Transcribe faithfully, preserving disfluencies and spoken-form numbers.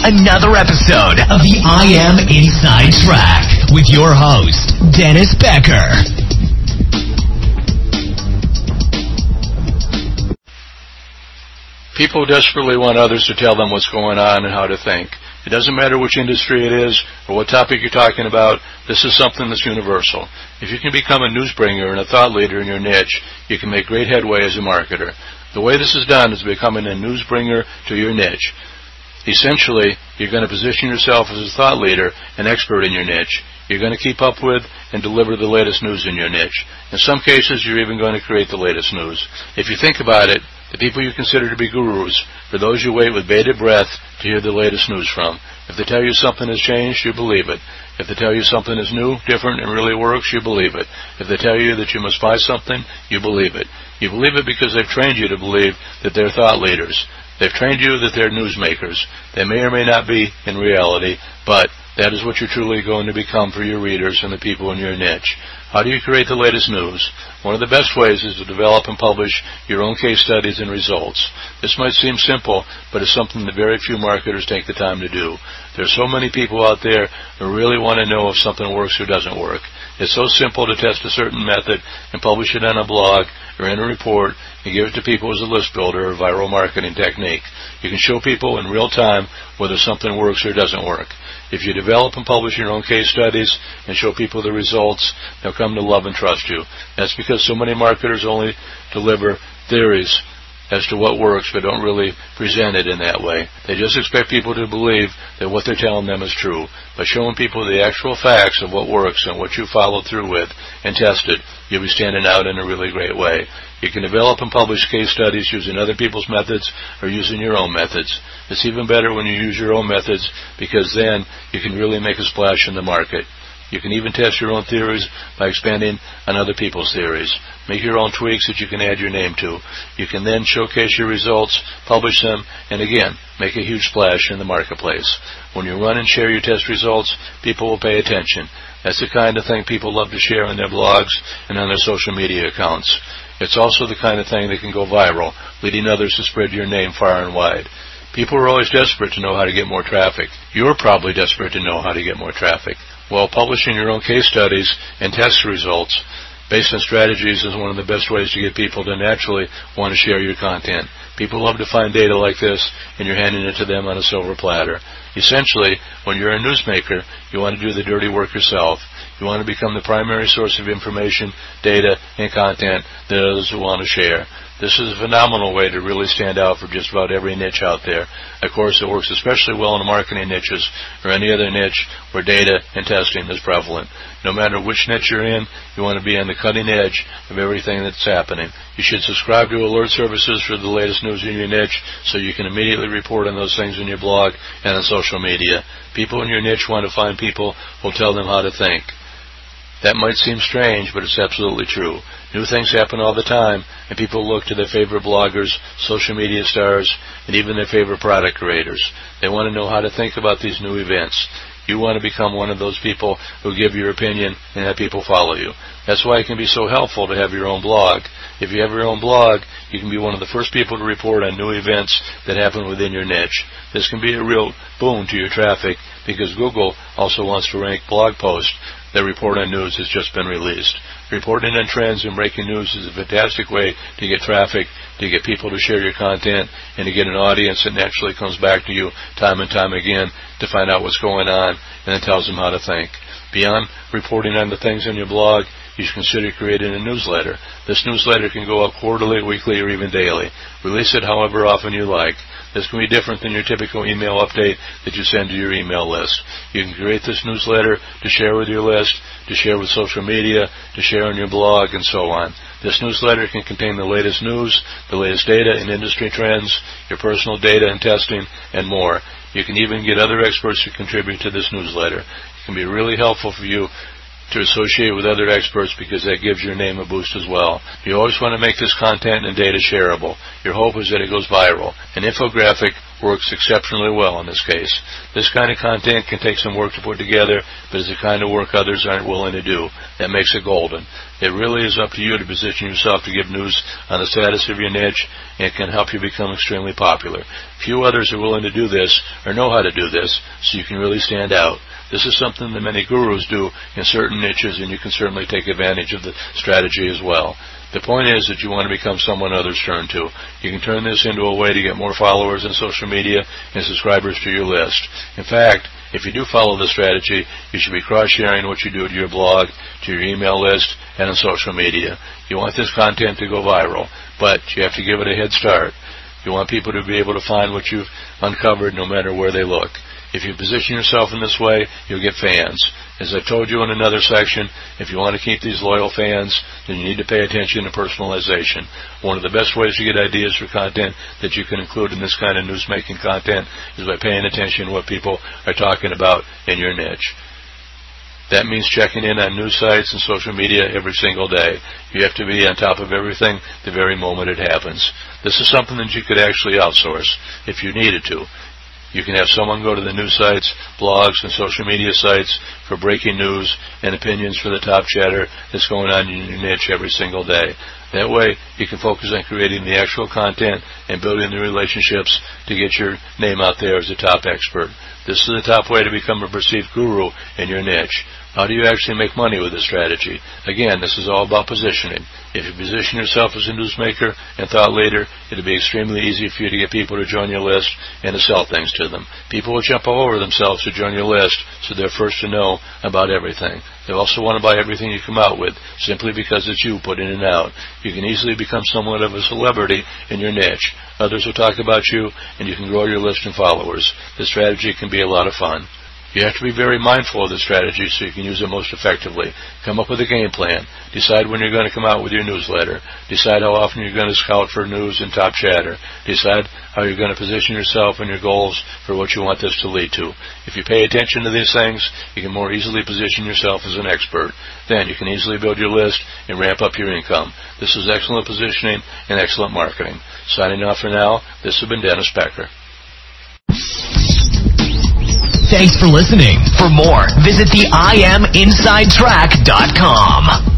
another episode of the I Am Inside Track with your host, Dennis Becker. People desperately want others to tell them what's going on and how to think. It doesn't matter which industry it is or what topic you're talking about, this is something that's universal. If you can become a newsbringer and a thought leader in your niche, you can make great headway as a marketer. The way this is done is becoming a newsbringer to your niche. Essentially, you're going to position yourself as a thought leader, an expert in your niche. You're going to keep up with and deliver the latest news in your niche. In some cases, you're even going to create the latest news. If you think about it, the people you consider to be gurus are those you wait with bated breath to hear the latest news from. If they tell you something has changed, you believe it. If they tell you something is new, different, and really works, you believe it. If they tell you that you must buy something, you believe it. You believe it because they've trained you to believe that they're thought leaders. They've trained you that they're newsmakers. They may or may not be in reality, but that is what you're truly going to become for your readers and the people in your niche. How do you create the latest news? One of the best ways is to develop and publish your own case studies and results. This might seem simple, but it's something that very few marketers take the time to do. There are so many people out there who really want to know if something works or doesn't work. It's so simple to test a certain method and publish it on a blog or in a report and give it to people as a list builder or viral marketing technique. You can show people in real time whether something works or doesn't work. If you develop and publish your own case studies and show people the results, they'll come to love and trust you. That's because so many marketers only deliver theories as to what works, but don't really present it in that way. They just expect people to believe that what they're telling them is true. By showing people the actual facts of what works and what you followed through with and tested, you'll be standing out in a really great way. You can develop and publish case studies using other people's methods or using your own methods. It's even better when you use your own methods because then you can really make a splash in the market. You can even test your own theories by expanding on other people's theories. Make your own tweaks that you can add your name to. You can then showcase your results, publish them, and again, make a huge splash in the marketplace. When you run and share your test results, people will pay attention. That's the kind of thing people love to share on their blogs and on their social media accounts. It's also the kind of thing that can go viral, leading others to spread your name far and wide. People are always desperate to know how to get more traffic. You're probably desperate to know how to get more traffic. Well, publishing your own case studies and test results based on strategies is one of the best ways to get people to naturally want to share your content. People love to find data like this, and you're handing it to them on a silver platter. Essentially, when you're a newsmaker, you want to do the dirty work yourself. You want to become the primary source of information, data, and content that others will want to share. This is a phenomenal way to really stand out for just about every niche out there. Of course, it works especially well in marketing niches or any other niche where data and testing is prevalent. No matter which niche you're in, you want to be on the cutting edge of everything that's happening. You should subscribe to alert services for the latest news in your niche so you can immediately report on those things in your blog and on social media. People in your niche want to find people who will tell them how to think. That might seem strange, but it's absolutely true. New things happen all the time, and people look to their favorite bloggers, social media stars, and even their favorite product creators. They want to know how to think about these new events. You want to become one of those people who give your opinion and have people follow you. That's why it can be so helpful to have your own blog. If you have your own blog, you can be one of the first people to report on new events that happen within your niche. This can be a real boon to your traffic because Google also wants to rank blog posts that report on news that's just been released. Reporting on trends and breaking news is a fantastic way to get traffic, to get people to share your content, and to get an audience that naturally comes back to you time and time again to find out what's going on and then tells them how to think. Beyond reporting on the things in your blog, you should consider creating a newsletter. This newsletter can go up quarterly, weekly, or even daily. Release it however often you like. This can be different than your typical email update that you send to your email list. You can create this newsletter to share with your list, to share with social media, to share on your blog, and so on. This newsletter can contain the latest news, the latest data and industry trends, your personal data and testing, and more. You can even get other experts to contribute to this newsletter. It can be really helpful for you to associate with other experts because that gives your name a boost as well. You always want to make this content and data shareable. Your hope is that it goes viral. An infographic works exceptionally well in this case. This kind of content can take some work to put together, but it's the kind of work others aren't willing to do. That makes it golden. It really is up to you to position yourself to give news on the status of your niche, and it can help you become extremely popular. Few others are willing to do this or know how to do this, so you can really stand out. This is something that many gurus do in certain niches, and you can certainly take advantage of the strategy as well. The point is that you want to become someone others turn to. You can turn this into a way to get more followers on social media and subscribers to your list. In fact, if you do follow this strategy, you should be cross-sharing what you do to your blog, to your email list, and on social media. You want this content to go viral, but you have to give it a head start. You want people to be able to find what you've uncovered no matter where they look. If you position yourself in this way, you'll get fans. As I told you in another section, if you want to keep these loyal fans, then you need to pay attention to personalization. One of the best ways to get ideas for content that you can include in this kind of news-making content is by paying attention to what people are talking about in your niche. That means checking in on news sites and social media every single day. You have to be on top of everything the very moment it happens. This is something that you could actually outsource if you needed to. You can have someone go to the news sites, blogs, and social media sites for breaking news and opinions for the top chatter that's going on in your niche every single day. That way, you can focus on creating the actual content and building the relationships to get your name out there as a top expert. This is the top way to become a perceived guru in your niche. How do you actually make money with this strategy? Again, this is all about positioning. If you position yourself as a newsmaker and thought leader, it'll be extremely easy for you to get people to join your list and to sell things to them. People will jump all over themselves to join your list, so they're first to know about everything. They also want to buy everything you come out with, simply because it's you put in and out. You can easily become somewhat of a celebrity in your niche. Others will talk about you, and you can grow your list and followers. This strategy can be a lot of fun. You have to be very mindful of the strategy so you can use it most effectively. Come up with a game plan. Decide when you're going to come out with your newsletter. Decide how often you're going to scout for news and top chatter. Decide how you're going to position yourself and your goals for what you want this to lead to. If you pay attention to these things, you can more easily position yourself as an expert. Then you can easily build your list and ramp up your income. This is excellent positioning and excellent marketing. Signing off for now, this has been Dennis Becker. Thanks for listening. For more, visit the I am inside track dot com.